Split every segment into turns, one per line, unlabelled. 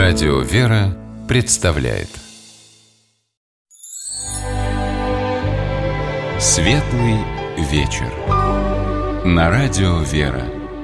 Радио «Вера» представляет Светлый вечер на Радио «Вера».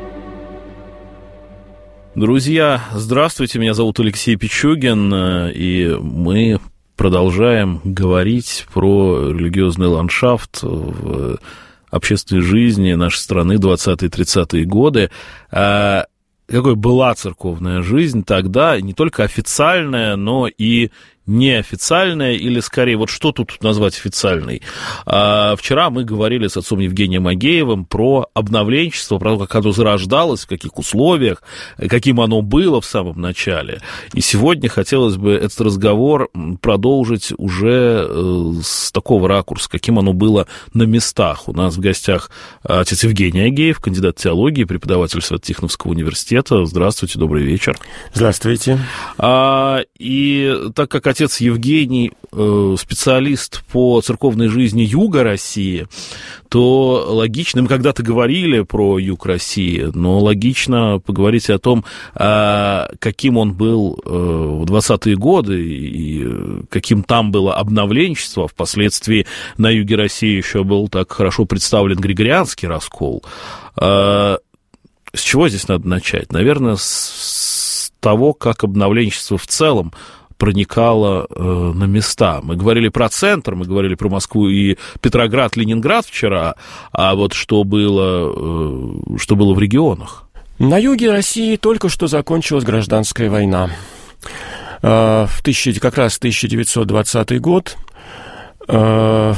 Друзья, здравствуйте, меня зовут Алексей Пичугин, и мы продолжаем говорить про религиозный ландшафт в общественной жизни нашей страны 20-30-е годы. Какой была церковная жизнь тогда, не только официальная, но и неофициальная, или скорее, вот что тут назвать официальной? Вчера мы говорили с отцом Евгением Агеевым про обновленчество, про то, как оно зарождалось, в каких условиях, каким оно было в самом начале. И сегодня хотелось бы этот разговор продолжить уже с такого ракурса, каким оно было на местах. У нас в гостях отец Евгений Агеев, кандидат теологии, преподаватель Свято-Тихоновского университета. Здравствуйте, добрый вечер.
Здравствуйте.
И так как отец Евгений специалист по церковной жизни Юга России, то логично, мы когда-то говорили про Юг России, но логично поговорить о том, каким он был в 20-е годы и каким там было обновленчество. Впоследствии на юге России еще был так хорошо представлен Григорианский раскол. С чего здесь надо начать? Наверное, с того, как обновленчество в целом проникало на места. Мы говорили про центр, мы говорили про Москву и Петроград, Ленинград вчера, а вот что было в регионах?
На юге России только что закончилась гражданская война. Как раз 1920 год. В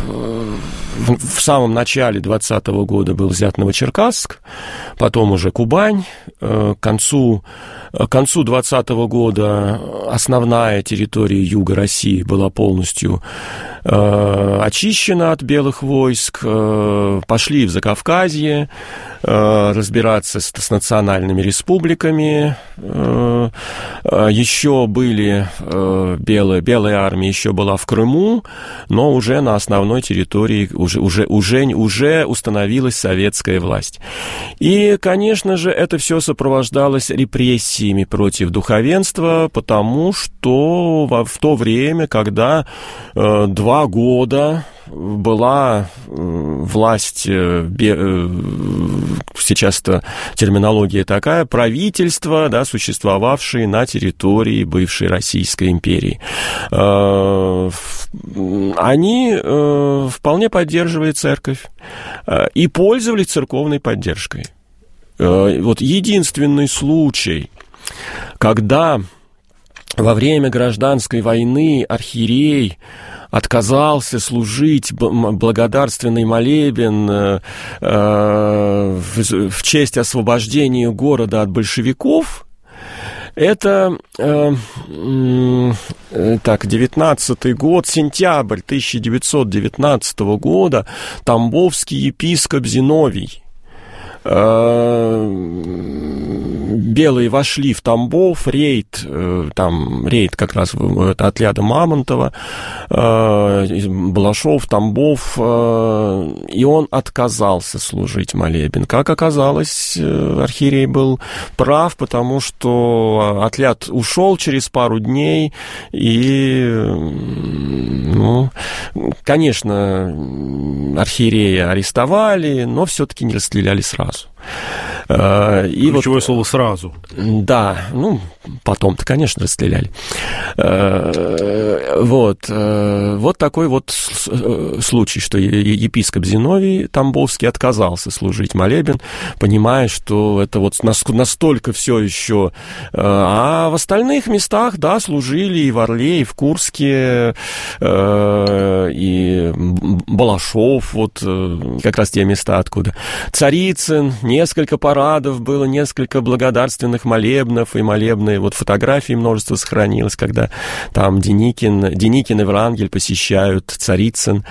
самом начале 20-го года был взят Новочеркасск, потом уже Кубань. К концу 20-го года основная территория юга России была полностью очищена от белых войск. Пошли в Закавказье разбираться с национальными республиками. Еще были белая армия, еще была в Крыму, но уже на основной территории уже установилась советская власть. И, конечно же, это все сопровождалось репрессиями против духовенства, потому что в то время, когда 2 года была власть, сейчас-то терминология такая, правительство, да, существовавшее на территории бывшей Российской империи. Они вполне поддерживали церковь и пользовались церковной поддержкой. Вот единственный случай, когда во время гражданской войны архиерей отказался служить благодарственный молебен в честь освобождения города от большевиков, это 19 год, сентябрь 1919 года, тамбовский епископ Зиновий. Белые вошли в Тамбов, рейд как раз отряда Мамонтова, Балашов, Тамбов, и он отказался служить молебен. Как оказалось, архиерей был прав, потому что отряд ушел через пару дней, и, конечно, архиерея арестовали, но все-таки не расстреляли сразу.
Ключевое слово «сразу».
Да, потом-то, конечно, расстреляли. Вот такой вот случай, что епископ Зиновий Тамбовский отказался служить молебен, понимая, что это вот настолько все еще. А в остальных местах, да, служили и в Орле, и в Курске, и Балашов, вот как раз те места, откуда. Царицын, несколько парадов было, несколько благодарственных молебнов, и молебные, вот фотографии множество сохранилось, когда там Деникин и Врангель посещают Царицын,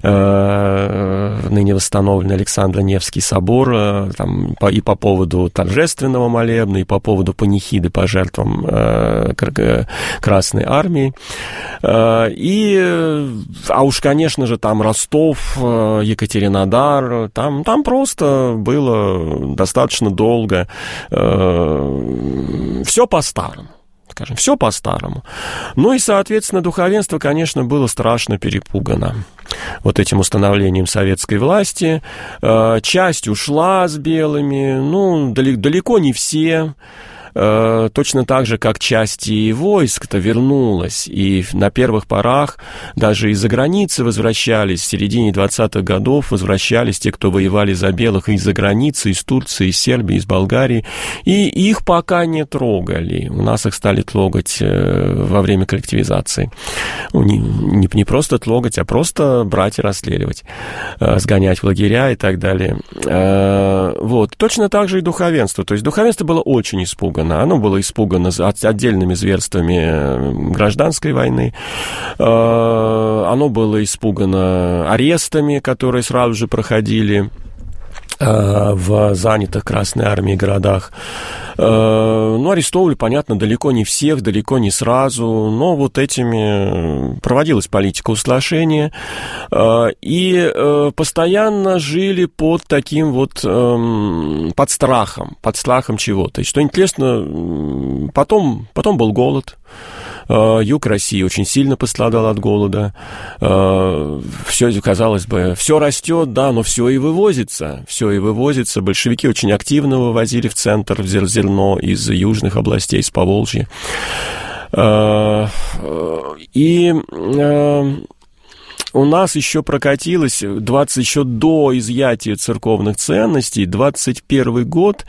ныне восстановленный Александро-Невский собор, там, и по поводу торжественного молебна, и по поводу панихиды по жертвам Красной Армии. А уж, конечно же, там Ростов, Екатеринодар, там просто было достаточно долго все по-старому. скажем, все по-старому. Ну и, соответственно, духовенство, конечно, было страшно перепугано вот этим установлением советской власти. Часть ушла с белыми, ну, далеко не все. Точно так же, как часть и войск-то вернулась, и на первых порах даже из-за границы возвращались, в середине 20-х годов возвращались те, кто воевали за белых из-за границы, из Турции, из Сербии, из Болгарии, и их пока не трогали. У нас их стали трогать во время коллективизации. Не просто трогать, а просто брать и расстреливать, сгонять в лагеря и так далее. Вот. Точно так же и духовенство. То есть духовенство было очень испугано. Оно было испугано отдельными зверствами гражданской войны. Оно было испугано арестами, которые сразу же проходили в занятых Красной Армией городах. Ну, арестовывали, понятно, далеко не всех, далеко не сразу, но вот этими проводилась политика устрашения, и постоянно жили под таким вот, под страхом чего-то. И что интересно, потом был голод. Юг России очень сильно пострадал от голода. Все, казалось бы, все растет, да, но все и вывозится. Большевики очень активно вывозили в центр зерно из южных областей, из Поволжья. И у нас еще прокатилось, еще до изъятия церковных ценностей, 21 год,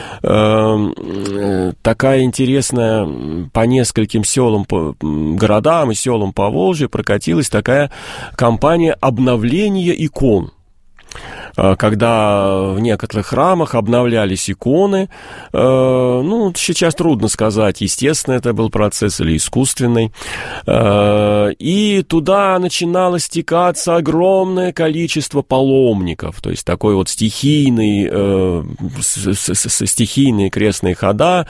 такая интересная по нескольким селам, городам и селам Поволжья прокатилась такая кампания обновления икон. Когда в некоторых храмах обновлялись иконы, ну, сейчас трудно сказать, естественно, это был процесс или искусственный, и туда начинало стекаться огромное количество паломников, то есть такой вот стихийные крестные хода,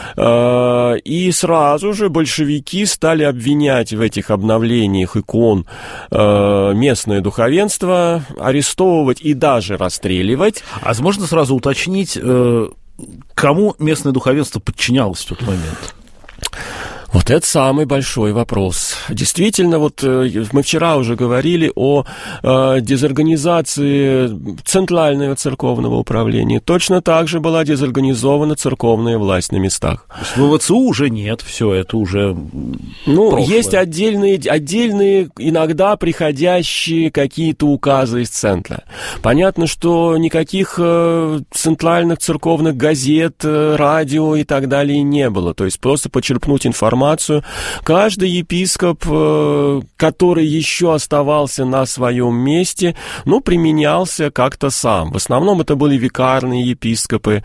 и сразу же большевики стали обвинять в этих обновлениях икон местное духовенство, арестовывать и даже расстреливать.
А можно сразу уточнить, кому местное духовенство подчинялось в тот момент?
Вот это самый большой вопрос. Действительно, вот мы вчера уже говорили о дезорганизации Центрального церковного управления. Точно так же была дезорганизована церковная власть на местах.
То есть в ВЦУ уже нет, все это уже прошлое.
Есть отдельные, иногда приходящие какие-то указы из центра. Понятно, что никаких центральных церковных газет, радио и так далее не было. То есть просто почерпнуть информацию. Каждый епископ, который еще оставался на своем месте, применялся как-то сам. В основном это были викарные епископы,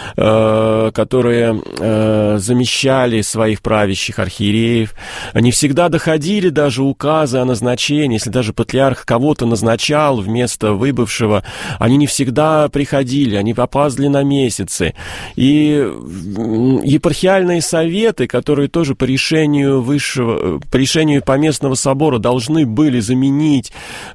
которые замещали своих правящих архиереев. Не всегда доходили даже указы о назначении. Если даже патриарх кого-то назначал вместо выбывшего, они не всегда приходили, они опаздывали на месяцы. И епархиальные советы, которые тоже по решению поместного собора должны были заменить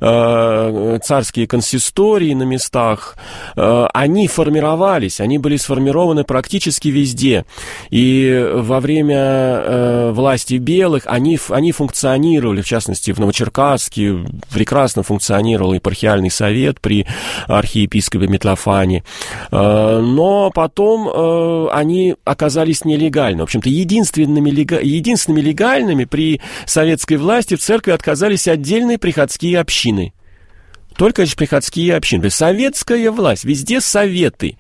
царские консистории на местах, они формировались, они были сформированы практически везде. И во время власти белых они функционировали, в частности, в Новочеркасске прекрасно функционировал епархиальный совет при архиепископе Митрофане. Но потом они оказались нелегальны. В общем-то, единственными легальными при советской власти в церкви оказались отдельные приходские общины. Только лишь приходские общины. То есть советская власть, везде советы.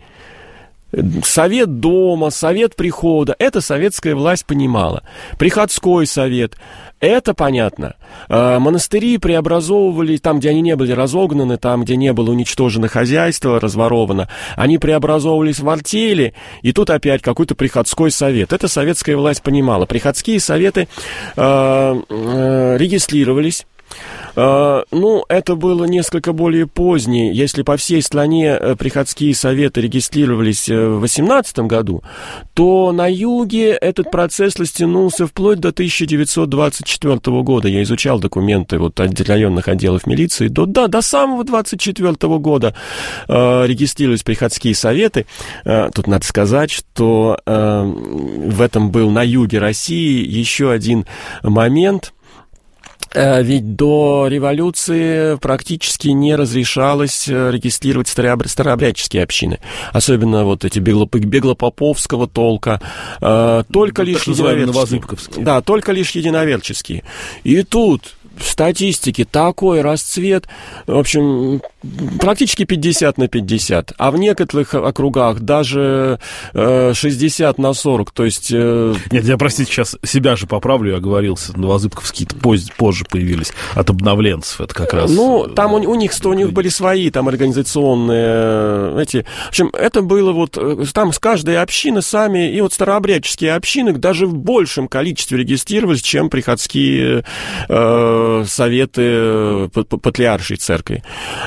Совет дома, совет прихода, это советская власть понимала. Приходской совет, это понятно. Монастыри преобразовывали там, где они не были разогнаны, там, где не было уничтожено хозяйство, разворовано. Они преобразовывались в артели, и тут опять какой-то приходской совет. Это советская власть понимала. Приходские советы регистрировались. Это было несколько более позднее. Если по всей стране приходские советы регистрировались в 18 году, то на юге этот процесс растянулся вплоть до 1924 года. Я изучал документы районных отделов милиции. До самого 24 года регистрировались приходские советы. Тут надо сказать, что в этом был на юге России еще один момент. Ведь до революции практически не разрешалось регистрировать старообрядческие общины. Особенно эти беглопоповского толка. Только лишь единоверческие. Да, только лишь единоверческие. И тут в статистике такой расцвет, в общем, практически 50 на 50, а в некоторых округах даже 60 на 40, то есть...
Нет, я, простите, сейчас себя же поправлю, я оговорился, новозыбковские-то позже появились от обновленцев, это как раз...
там у них были свои там организационные В общем, это было там с каждой общины сами, и старообрядческие общины даже в большем количестве регистрировались, чем приходские советы патриаршей церкви.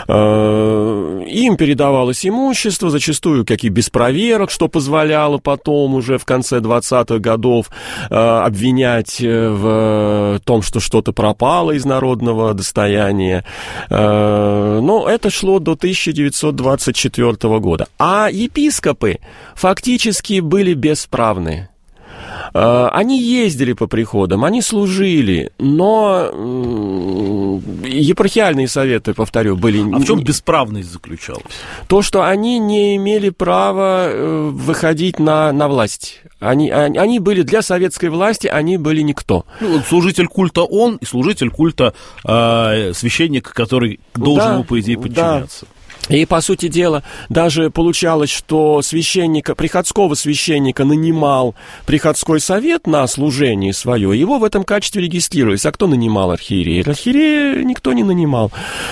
Им передавалось имущество, зачастую как и без проверок, что позволяло потом уже в конце 20-х годов обвинять в том, что что-то пропало из народного достояния. Но это шло до 1924 года. А епископы фактически были бесправны. Они ездили по приходам, они служили, но епархиальные советы, повторю, были...
А в чем бесправность заключалась?
То, что они не имели права выходить на власть. Они были для советской власти, они были никто.
Служитель культа он и служитель культа священник, который должен ему, по идее, подчиняться.
И, по сути дела, даже получалось, что приходского священника нанимал приходской совет на служение свое, его в этом качестве регистрировались. А кто нанимал архиерея? Архиерея никто не нанимал.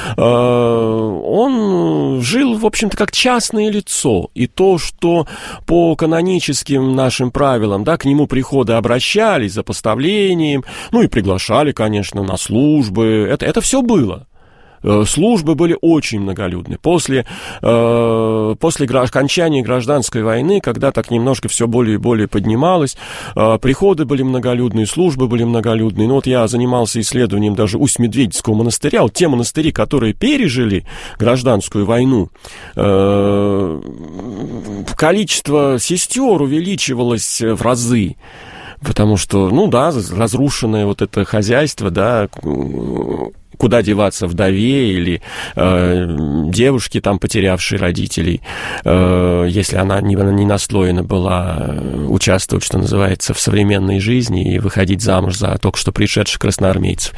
Он жил, в общем-то, как частное лицо. И то, что по каноническим нашим правилам, к нему приходы обращались за поставлением, и приглашали, конечно, на службы, это все было. Службы были очень многолюдны. После окончания гражданской войны, когда так немножко все более и более поднималось, приходы были многолюдные, службы были многолюдные. Я занимался исследованием даже Усть-Медведицкого монастыря. Те монастыри, которые пережили гражданскую войну, количество сестер увеличивалось в разы. Потому что, разрушенное это хозяйство, куда деваться вдове или девушке, потерявшей родителей, если она не настроена была участвовать, что называется, в современной жизни и выходить замуж за только что пришедших красноармейцев.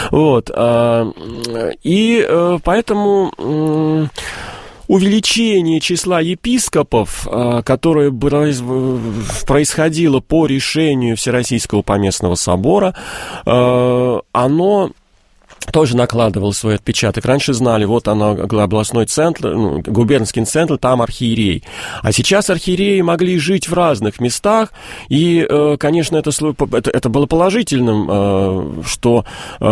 И поэтому... увеличение числа епископов, которое происходило по решению Всероссийского поместного собора, оно тоже накладывало свой отпечаток. Раньше знали, областной центр, губернский центр, там архиерей. А сейчас архиереи могли жить в разных местах, и, конечно, это было положительным, что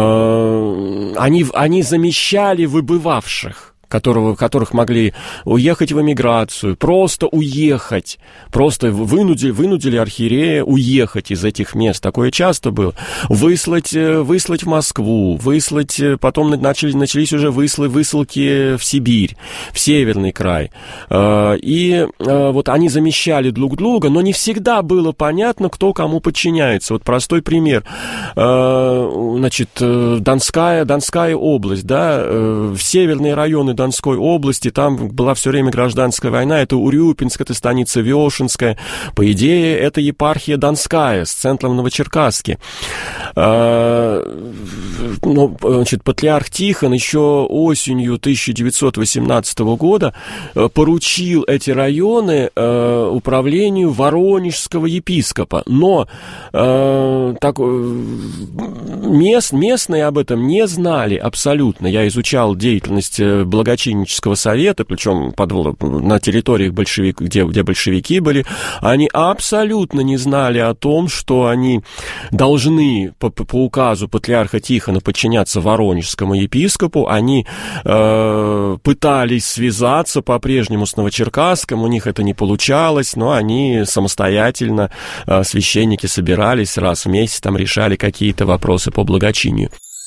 они замещали выбывавших, которых могли уехать в эмиграцию, просто уехать, просто вынудили архиерея уехать из этих мест. Такое часто было. Выслать в Москву, потом начались уже высылки в Сибирь, в Северный край. И они замещали друг друга, но не всегда было понятно, кто кому подчиняется. Простой пример. Донская область, в северные районы Донской области, там была все время гражданская война, это Урюпинск, это станица Вешенская, по идее, это епархия Донская с центром в Новочеркасске. Патриарх Тихон еще осенью 1918 года поручил эти районы управлению воронежского епископа, но местные об этом не знали абсолютно. Я изучал деятельность благочиннического совета, причем на территориях где большевики были, они абсолютно не знали о том, что они должны по указу патриарха Тихона подчиняться воронежскому епископу. Они пытались связаться по-прежнему с Новочеркасском, у них это не получалось, но они самостоятельно, священники, собирались раз в месяц, там решали какие-то вопросы по благочинию.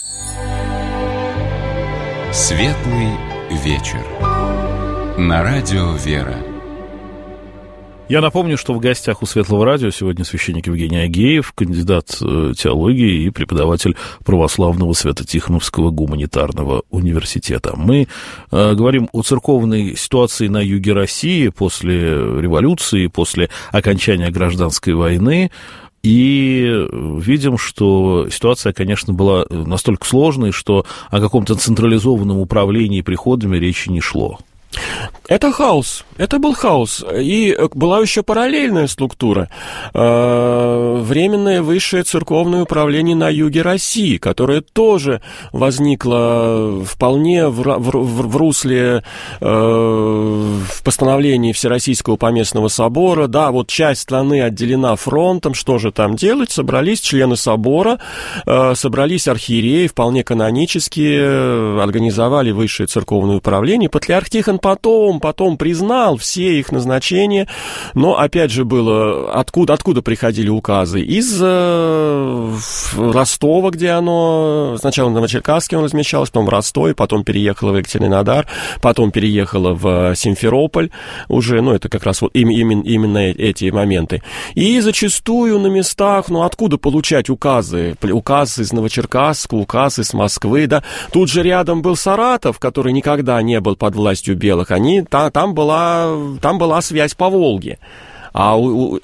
Светлый вечер. На радио «Вера».
Я напомню, что в гостях у Светлого радио сегодня священник Евгений Агеев, кандидат теологии и преподаватель православного Свято-Тихоновского гуманитарного университета. Мы говорим о церковной ситуации на юге России после революции, после окончания гражданской войны. И видим, что ситуация, конечно, была настолько сложной, что о каком-то централизованном управлении приходами речи не шло.
Это хаос, это был хаос. И была еще параллельная структура. Временное высшее церковное управление на юге России, которое тоже возникло вполне в русле в постановлении Всероссийского поместного собора. Да, вот часть страны отделена фронтом, что же там делать? Собрались члены собора, собрались архиереи, вполне канонические, организовали высшее церковное управление. Патриарх Тихон потом признал все их назначения, но опять же было, откуда приходили указы? Из Ростова, где оно, сначала в Новочеркасске он размещалось, потом в Ростове, потом переехало в Екатеринодар, потом переехало в Симферополь уже, это как раз вот именно эти моменты. И зачастую на местах, откуда получать указы? Указ из Новочеркасска, указ из Москвы, да. Тут же рядом был Саратов, который никогда не был под властью белых. Там была связь по Волге. А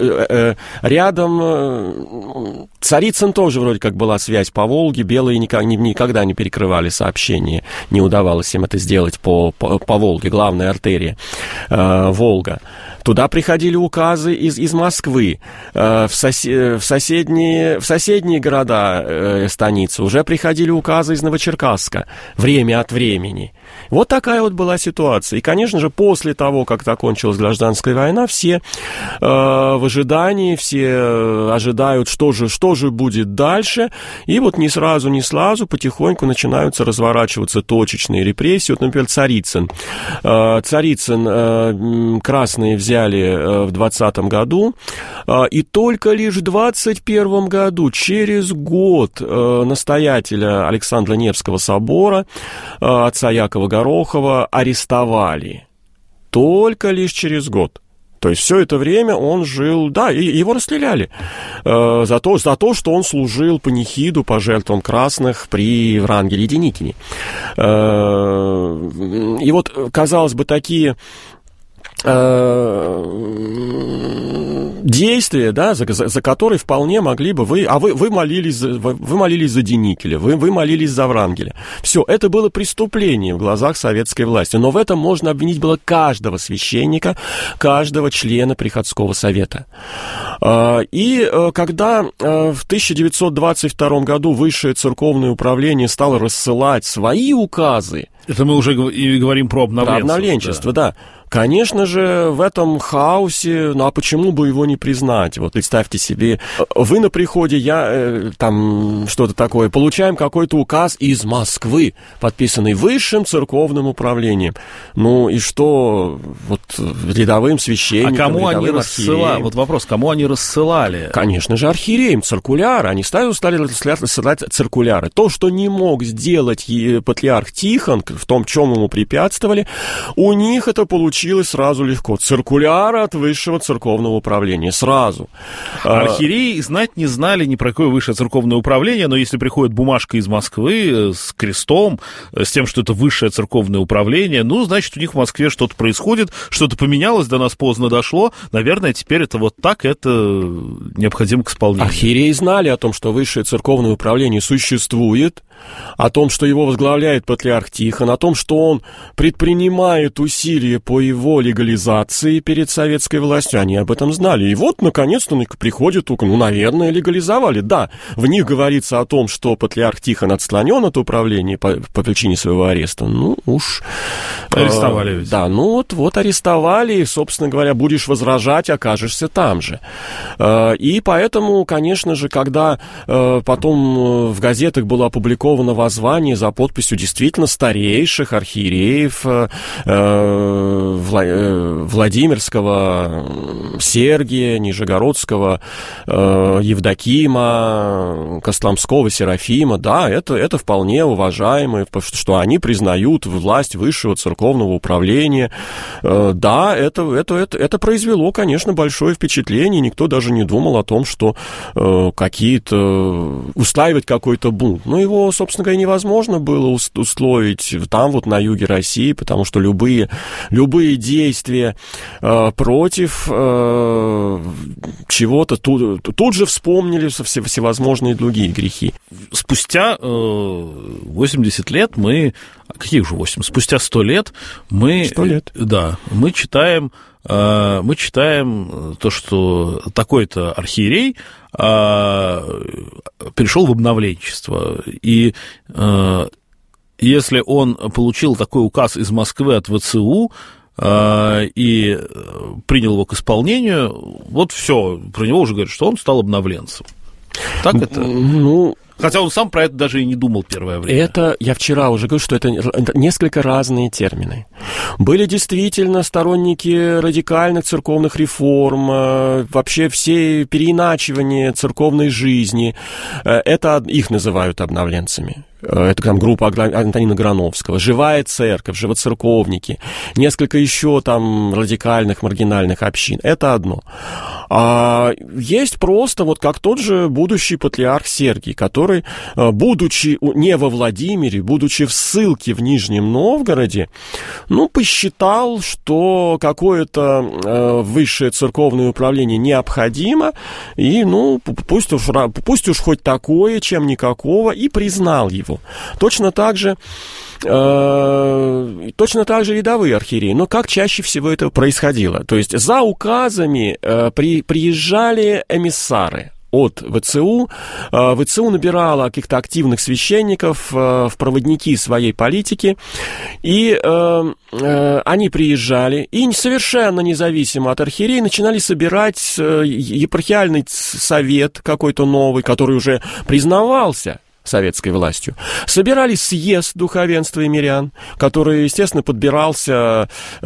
рядом Царицын тоже вроде как была связь по Волге. Белые никогда не перекрывали сообщения. Не удавалось им это сделать по Волге, главная артерия Волга. Туда приходили указы из Москвы, в соседние города, станицы уже приходили указы из Новочеркасска время от времени. Вот такая вот была ситуация. И, конечно же, после того, как закончилась гражданская война, все в ожидании, все ожидают, что же будет дальше. И вот не сразу потихоньку начинаются разворачиваться точечные репрессии. Вот, например, Царицын. Красные взяли в 20-м году, и только лишь в 21-м году, через год, настоятеля Александра Невского собора, отца Якова Горохова, арестовали. Только лишь через год. То есть все это время он жил, да, и его расстреляли за то, что он служил панихиду по жертвам красных при Врангеле и Деникине. И вот, казалось бы, такие действия, да, за которые вполне могли бы вы молились за Деникеля, вы молились за Врангеля. Все, это было преступление в глазах советской власти, но в этом можно обвинить было каждого священника, каждого члена приходского совета. И когда в 1922 году высшее церковное управление стало рассылать свои указы,
это мы уже и говорим про обновленчество.
Да. Конечно же, в этом хаосе, а почему бы его не признать? Вот представьте себе, вы на приходе, что-то такое, получаем какой-то указ из Москвы, подписанный высшим церковным управлением. И что вот рядовым священникам,
кому они рассылали? Вот вопрос, кому они рассылали?
Конечно же, архиереям, циркуляры. Они стали рассылать циркуляры. То, что не мог сделать патриарх Тихон, в том, чем ему препятствовали, у них это получилось сразу легко. Циркуляры от высшего церковного управления. Сразу.
Архиереи знать не знали ни про какое высшее церковное управление, но если приходит бумажка из Москвы с крестом, с тем, что это высшее церковное управление, значит, у них в Москве что-то происходит, что-то поменялось, до нас поздно дошло. Наверное, теперь это вот так, это необходимо к исполнению.
Архиереи знали о том, что высшее церковное управление существует, о том, что его возглавляет патриарх Тихон, о том, что он предпринимает усилия по его легализации перед советской властью. Они об этом знали. И вот, наконец-то, приходит, наверное, легализовали. Да, в них говорится о том, что патриарх Тихон отстранен от управления по причине своего ареста.
Арестовали ведь.
Да, вот арестовали, и, собственно говоря, будешь возражать, окажешься там же. И поэтому, конечно же, когда потом в газетах было опубликовано воззвание за подписью действительно старейших архиереев Владимирского, Сергия, Нижегородского, Евдокима, Костромского, Серафима, да, это вполне уважаемо, что они признают власть высшего церковного управления. Да, это произвело, конечно, большое впечатление. Никто даже не думал о том, что устраивать какой-то бунт. Но его, собственно говоря, невозможно было устроить там, вот на юге России, потому что любые действия против чего-то тут же вспомнили всевозможные другие грехи.
Спустя 80 лет каких же 80? Спустя 100 лет
100 лет.
Да, мы читаем то, что такой-то архиерей перешел в обновленчество. И если он получил такой указ из Москвы от ВЦУ и принял его к исполнению, вот все, про него уже говорят, что он стал обновленцем. Так это? Хотя он сам про это даже и не думал первое время.
Я вчера уже говорю, что это несколько разные термины. Были действительно сторонники радикальных церковных реформ, вообще все переиначивания церковной жизни. Это их называют обновленцами. Это там группа Антонина Грановского, «Живая церковь», «Живоцерковники», несколько еще там радикальных, маргинальных общин. Это одно. А есть просто вот как тот же будущий патриарх Сергий, который, будучи не во Владимире, будучи в ссылке в Нижнем Новгороде, посчитал, что какое-то высшее церковное управление необходимо, и, пусть уж хоть такое, чем никакого, и признал его. Точно так же рядовые архиереи. Но как чаще всего это происходило? То есть за указами приезжали эмиссары от ВЦУ. ВЦУ набирала каких-то активных священников в проводники своей политики, и они приезжали, и совершенно независимо от архиереи начинали собирать епархиальный совет какой-то новый, который уже признавался советской властью. Собирали съезд духовенства и мирян, который, естественно, подбирался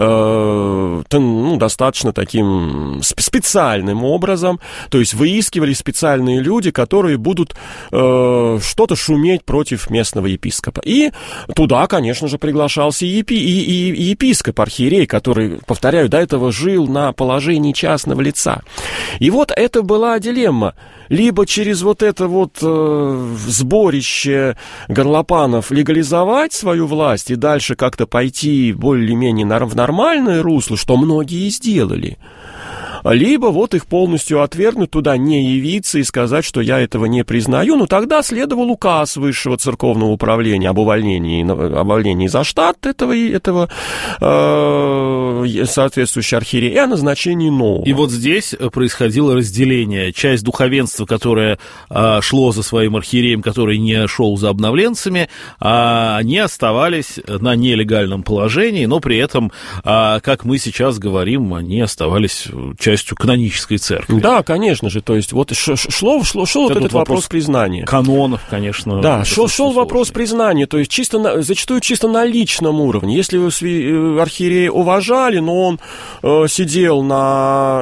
достаточно таким специальным образом, то есть выискивали специальные люди, которые будут что-то шуметь против местного епископа. И туда, конечно же, приглашался и епископ, архиерей, который, повторяю, до этого жил на положении частного лица. И вот это была дилемма. Либо через вот это сборище горлопанов легализовать свою власть и дальше как-то пойти более-менее в нормальное русло, что многие и сделали. Либо их полностью отвергнуть, туда не явиться и сказать, что я этого не признаю. Но тогда следовал указ высшего церковного управления об увольнении за штат этого соответствующего архиерея и о назначении нового.
И вот здесь происходило разделение. Часть духовенства, которое шло за своим архиереем, который не шел за обновленцами, они оставались на нелегальном положении, но при этом, как мы сейчас говорим, они оставались частью канонической церкви.
Да, конечно же. То есть шел этот вопрос признания.
Канонов, конечно.
Да, шел вопрос признания. То есть зачастую чисто на личном уровне. Если архиерея уважали, но он сидел на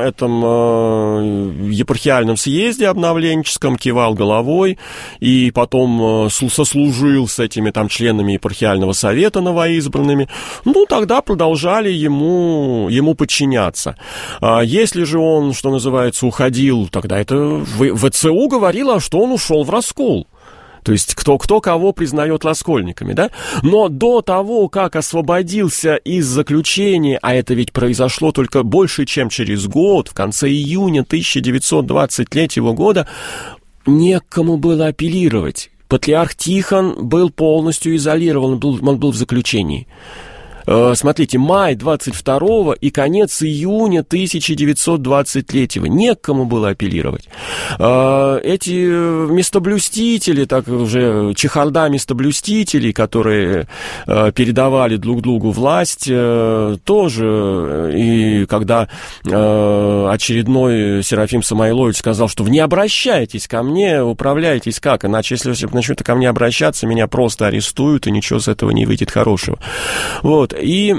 этом епархиальном съезде обновленческом, кивал головой, и потом сослужил с этими там членами епархиального совета новоизбранными, тогда продолжали ему подчиняться. Если же он, что называется, уходил, тогда это ВЦУ говорило, что он ушел в раскол. То есть кто кого признает раскольниками, да? Но до того, как освободился из заключения, а это ведь произошло только больше, чем через год, в конце июня 1923 года, некому было апеллировать. Патриарх Тихон был полностью изолирован, он был в заключении. Смотрите, май 22-го и конец июня 1923-го. Некому было апеллировать. Эти местоблюстители, так уже чехарда местоблюстителей, которые передавали друг другу власть, тоже. И когда очередной Серафим Самойлович сказал, что вы не обращайтесь ко мне, управляйтесь как, иначе если вы начнете ко мне обращаться, меня просто арестуют, и ничего с этого не выйдет хорошего. Вот. И,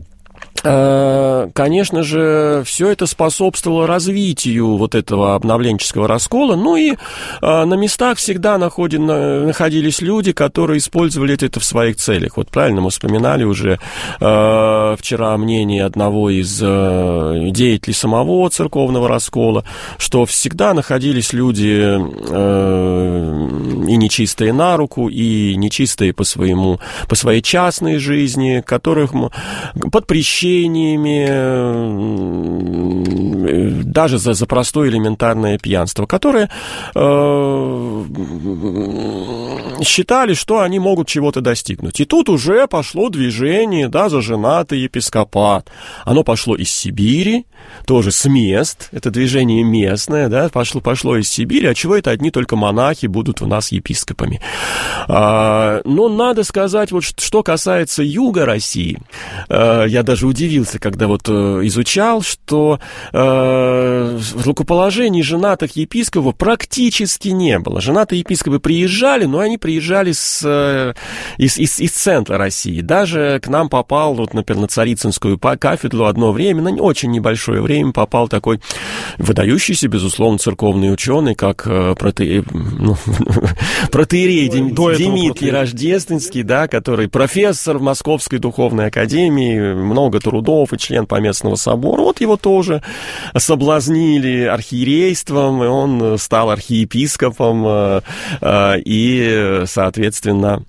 конечно же, все это способствовало развитию вот этого обновленческого раскола. Ну и на местах всегда находились люди, которые использовали это в своих целях. Вот правильно мы вспоминали уже вчера мнение одного из деятелей самого церковного раскола, что всегда находились люди и нечистые на руку, и нечистые по своей частной жизни, которых под прещениями, даже за простое элементарное пьянство, которые считали, что они могут чего-то достигнуть. И тут уже пошло движение, да, за женатый епископат. Оно пошло из Сибири, тоже с мест, это движение местное, да, пошло из Сибири, а чего это одни только монахи будут у нас епископами. Но надо сказать, вот что касается юга России, я даже удивился, когда вот изучал, что в рукоположении женатых епископов практически не было. Женатые епископы приезжали, но они приезжали из центра России. Даже к нам попал, вот, например, на Царицынскую кафедру одно время, на очень небольшое время попал такой выдающийся, безусловно, церковный ученый, как протоиерей Дмитрий Рождественский, да, который профессор в Московской духовной академии, много трудов и член Поместного собора. Вот его тоже соблазнили архиерейством, и он стал архиепископом, и, соответственно,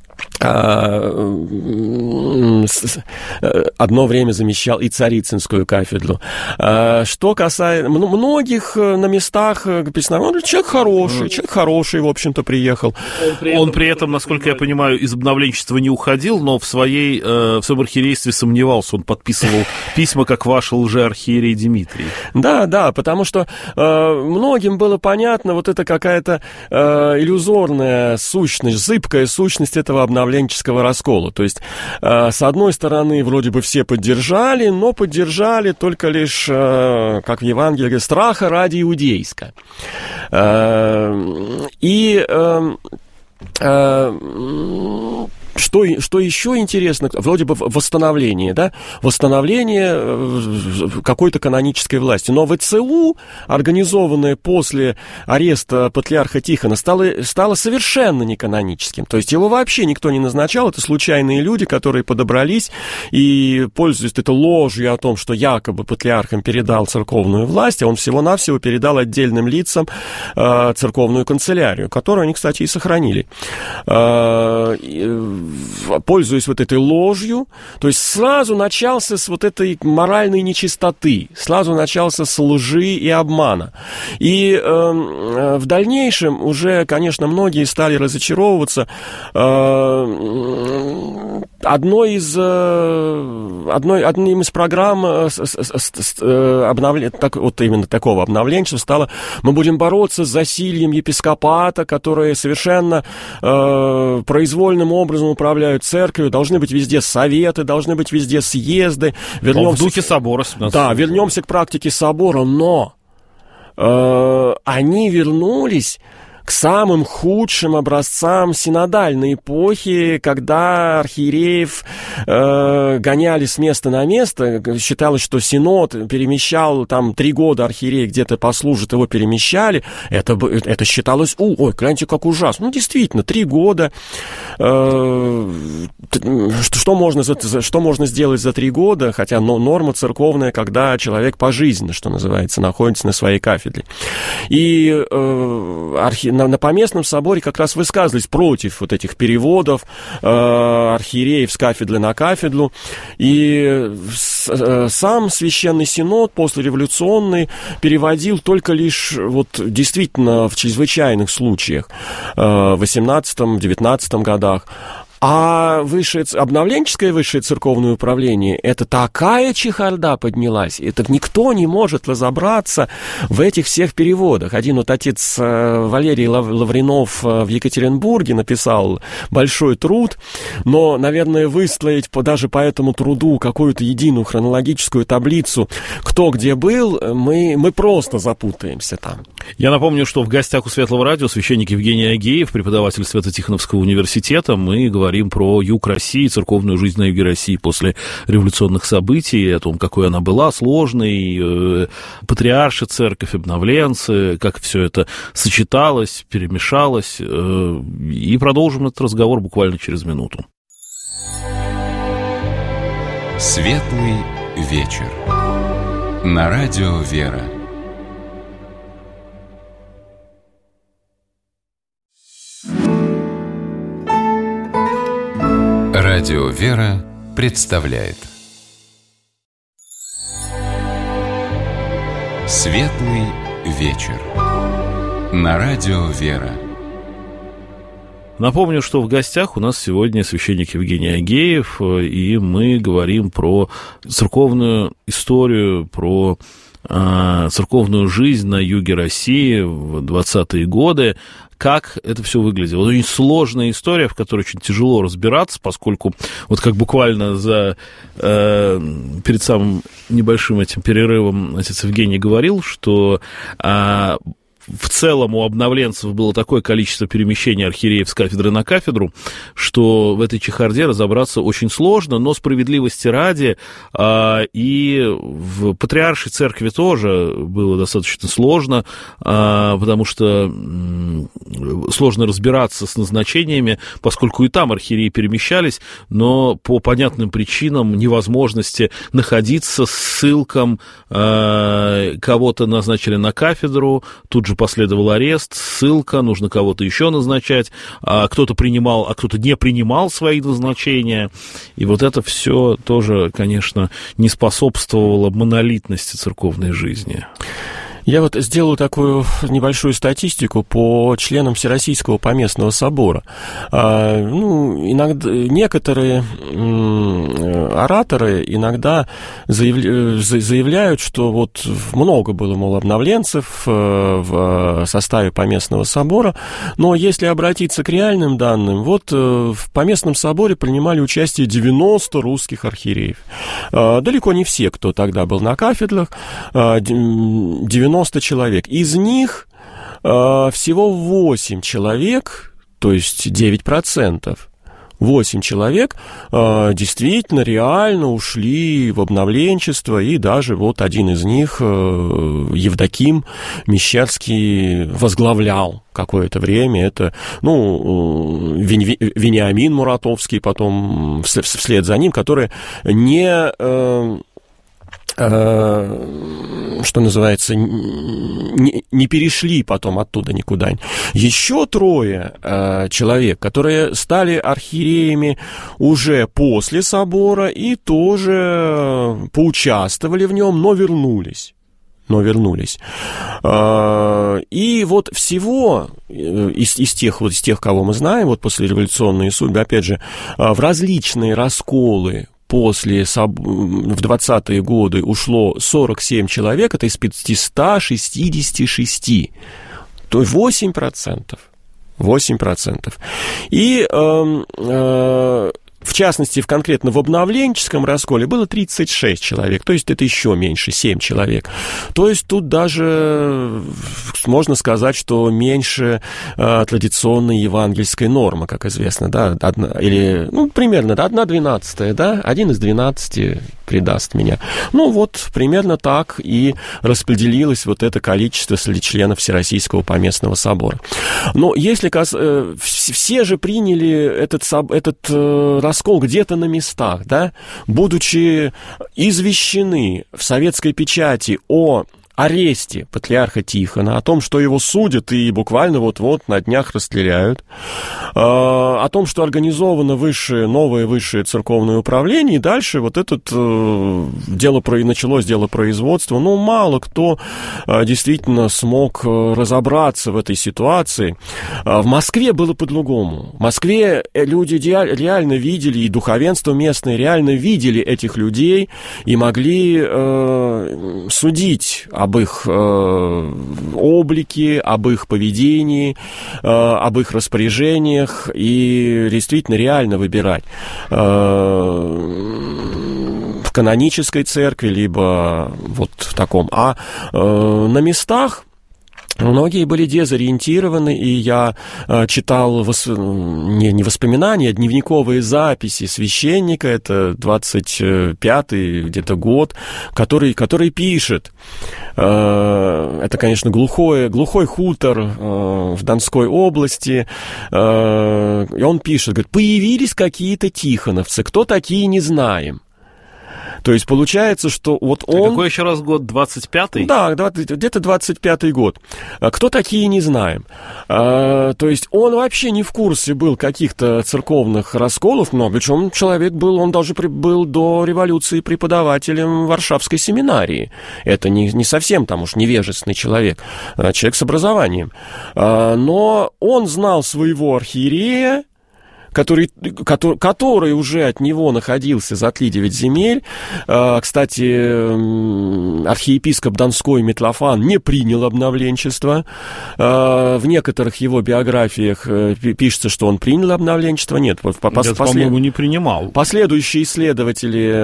одно время замещал и Царицынскую кафедру. Что касается многих на местах, человек хороший, в общем-то, приехал.
Он при этом, насколько я понимаю, из обновленчества не уходил, но в своем архиерействе сомневался. Он подписывал письма, как ваш лжеархиерей Дмитрий.
Да, потому что многим было понятно, вот это какая-то иллюзорная сущность, зыбкая сущность этого обновленческого раскола. То есть, с одной стороны, вроде бы все поддержали, но поддержали только лишь, как в Евангелии, страха ради иудейска. И что еще интересно, вроде бы восстановление, да, восстановление какой-то канонической власти, но ВЦУ, организованное после ареста патриарха Тихона, стало совершенно неканоническим, то есть его вообще никто не назначал, это случайные люди, которые подобрались и, пользуясь этой ложью о том, что якобы патриархам передал церковную власть, а он всего-навсего передал отдельным лицам церковную канцелярию, которую они, кстати, и сохранили. Пользуясь вот этой ложью, то есть сразу начался с вот этой моральной нечистоты, сразу начался с лжи и обмана. И в дальнейшем уже, конечно, многие стали разочаровываться. Одним из программ именно такого обновленчества стало: мы будем бороться с засильем епископата, которые совершенно произвольным образом управляют церковью, должны быть везде советы, должны быть везде съезды.
В духе собора.
Да, вернемся к практике собора, но они вернулись к самым худшим образцам синодальной эпохи, когда архиереев гоняли с места на место. Считалось, что синод перемещал, там 3 года архиерей где-то послужит, его перемещали. Это считалось, гляньте, как ужасно. Ну, действительно, 3 года. Что можно сделать за 3 года? Хотя норма церковная, когда человек пожизненно, что называется, находится на своей кафедре. И на Поместном соборе как раз высказывались против вот этих переводов архиереев с кафедры на кафедру. И сам Священный Синод послереволюционный переводил только лишь вот действительно в чрезвычайных случаях в 18-19 годах. А обновленческое высшее церковное управление, это такая чехарда поднялась, это никто не может разобраться в этих всех переводах. Один вот отец Валерий Лавринов в Екатеринбурге написал большой труд, но, наверное, выстроить даже по этому труду какую-то единую хронологическую таблицу, кто где был, мы просто запутаемся там.
Я напомню, что в гостях у Светлого радио священник Евгений Агеев, преподаватель Свято-Тихоновского университета. Мы говорим про юг России, церковную жизнь на юге России после революционных событий, о том, какой она была, сложной, патриарши, церковь, обновленцы, как все это сочеталось, перемешалось. И продолжим этот разговор буквально через минуту.
Светлый вечер. На радио «Вера». Радио «Вера» представляет Светлый вечер. На радио «Вера».
Напомню, что в гостях у нас сегодня священник Евгений Агеев, и мы говорим про церковную историю, про церковную жизнь на юге России в 20-е годы. Как это все выглядело. Очень сложная история, в которой очень тяжело разбираться, поскольку вот как буквально перед самым небольшим этим перерывом отец Евгений говорил, что в целом у обновленцев было такое количество перемещений архиереев с кафедры на кафедру, что в этой чехарде разобраться очень сложно, но справедливости ради и в патриаршей церкви тоже было достаточно сложно, потому что сложно разбираться с назначениями, поскольку и там архиереи перемещались, но по понятным причинам невозможности находиться с ссылком кого-то назначили на кафедру, тут же последовал арест, ссылка, нужно кого-то еще назначать, кто-то принимал, а кто-то не принимал свои назначения, и вот это все тоже, конечно, не способствовало монолитности церковной жизни.
Я вот сделаю такую небольшую статистику по членам Всероссийского поместного собора. Иногда некоторые ораторы иногда заявляют, что вот много было, мол, обновленцев в составе поместного собора, но если обратиться к реальным данным, вот в поместном соборе принимали участие 90 русских архиереев. Далеко не все, кто тогда был на кафедрах, 90 человек. Из них всего 8 человек, то есть 9%, 8 человек действительно реально ушли в обновленчество, и даже вот один из них, Евдоким Мещерский, возглавлял какое-то время. Это, Вениамин Муратовский потом вслед за ним, которые что называется, не перешли потом оттуда никуда. Еще 3 человек, которые стали архиереями уже после собора и тоже поучаствовали в нем, но вернулись. И вот всего из тех, кого мы знаем, вот послереволюционные судьбы, опять же, в различные расколы в 20-е годы ушло 47 человек, это из 566, то есть 8%. 8%. И в частности, конкретно в обновленческом расколе было 36 человек, то есть это еще меньше, 7 человек. То есть тут даже можно сказать, что меньше традиционной евангельской нормы, как известно, да, примерно 1/12, да, 1 из 12 предаст меня. Примерно так и распределилось вот это количество среди членов Всероссийского поместного собора. Но если все же приняли этот раскол где-то на местах, да, будучи извещены в советской печати о аресте патриарха Тихона, о том, что его судят и буквально вот-вот на днях расстреляют, о том, что организовано новое высшее церковное управление, и дальше вот началось дело производства. Ну, мало кто действительно смог разобраться в этой ситуации. В Москве было по-другому. В Москве люди реально видели, и духовенство местное реально видели этих людей и могли судить об их облике, об их поведении, об их распоряжениях и действительно реально выбирать в канонической церкви, либо вот в таком. А на местах многие были дезориентированы, и я читал не воспоминания, а дневниковые записи священника, это 25-й где-то год, который пишет, это, конечно, глухой хутор в Донской области, и он пишет, говорит, появились какие-то тихоновцы, кто такие, не знаем. То есть получается, что вот он...
Какой еще раз год? 25-й?
Да, где-то 25-й год. Кто такие, не знаем. То есть он вообще не в курсе был каких-то церковных расколов, но причем человек был, он даже был до революции преподавателем Варшавской семинарии. Это не совсем там уж невежественный человек с образованием. Но он знал своего архиерея, который уже от него находился за 9 земель. Кстати, архиепископ Донской Митрофан не принял обновленчество. В некоторых его биографиях пишется, что он принял обновленчество. Нет,
по-моему, не принимал.
Последующие исследователи,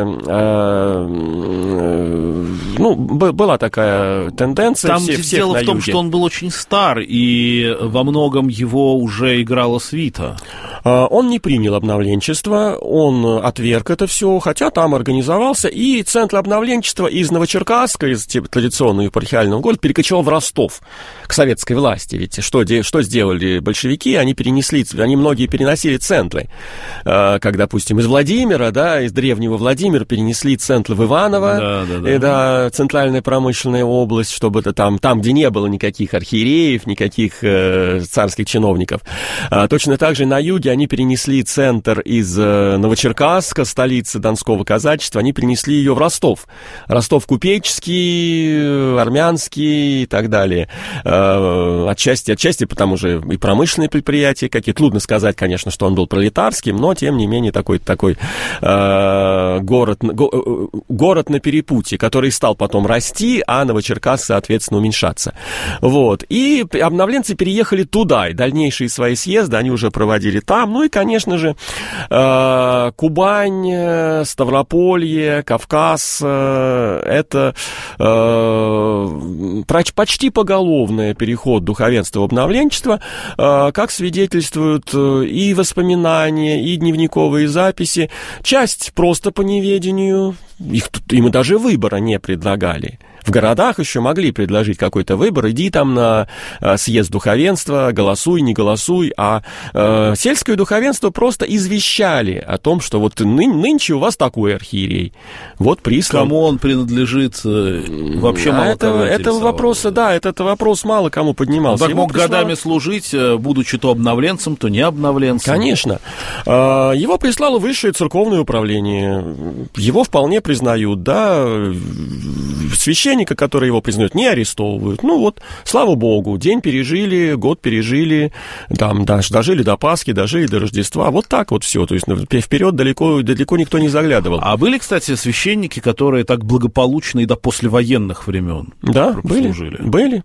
была такая тенденция.
Там дело в том, что он был очень стар, и во многом его уже играла свита.
Он не принял обновленчество, он отверг это все, хотя там организовался, и центр обновленчества из Новочеркасска, из традиционного епархиального города, перекочевал в Ростов к советской власти. Ведь что сделали большевики? Они многие переносили центры. Как, допустим, из Владимира, из древнего Владимира перенесли центр в Иваново, центральная промышленная область, чтобы это там, где не было никаких архиереев, никаких царских чиновников. Точно так же на юге они перенесли центр из Новочеркасска, столицы Донского казачества, они перенесли ее в Ростов. Ростов купеческий, армянский и так далее. Отчасти потому же и промышленные предприятия какие. Трудно сказать, конечно, что он был пролетарским, но, тем не менее, такой город на перепутье, который стал потом расти, а Новочеркасск, соответственно, уменьшаться. Вот. И обновленцы переехали туда, и дальнейшие свои съезды они уже проводили там. Ну и, конечно же, Кубань, Ставрополье, Кавказ, это почти поголовный переход духовенства в обновленчество, как свидетельствуют и воспоминания, и дневниковые записи. Часть просто по неведению, им даже выбора не предлагали. В городах еще могли предложить какой-то выбор, иди там на съезд духовенства, голосуй, не голосуй, а сельское духовенство просто извещали о том, что вот нынче у вас такой архиерей. Вот прислан.
Кому он принадлежит, вообще мало кого интересовало.
Этот вопрос мало кому поднимался.
Он так мог годами служить, будучи то обновленцем, то не обновленцем.
Конечно. Его прислало высшее церковное управление. Его вполне признают, священника, который его признают, не арестовывают. Ну вот, слава богу, день пережили, год пережили, там, дожили до Пасхи, дожили до Рождества. Вот так вот все. То есть вперед далеко никто не заглядывал.
А были, кстати, священники, которые так благополучно и до послевоенных времен служили?
Были.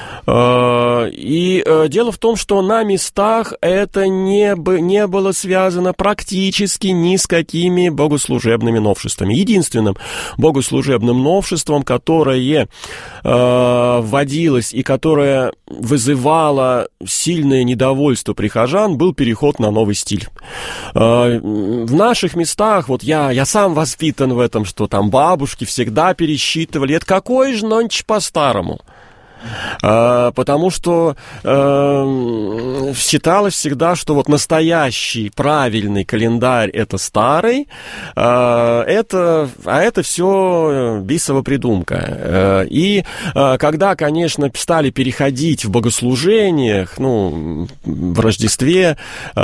И дело в том, что на местах это не было связано практически ни с какими богослужебными новшествами. Единственным богослужебным новшеством, которое вводилось и которое вызывало сильное недовольство прихожан, был переход на новый стиль. В наших местах, вот я сам воспитан в этом, что там бабушки всегда пересчитывали, это какой же нонче по-старому. потому что считалось всегда, что вот настоящий правильный календарь — это старый, это все бисова придумка. И когда, конечно, стали переходить в богослужениях, в Рождестве,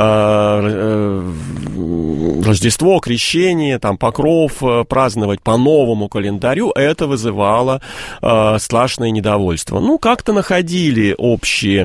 Рождество, Крещение, там, Покров, праздновать по новому календарю, это вызывало страшное недовольство. Как-то находили общие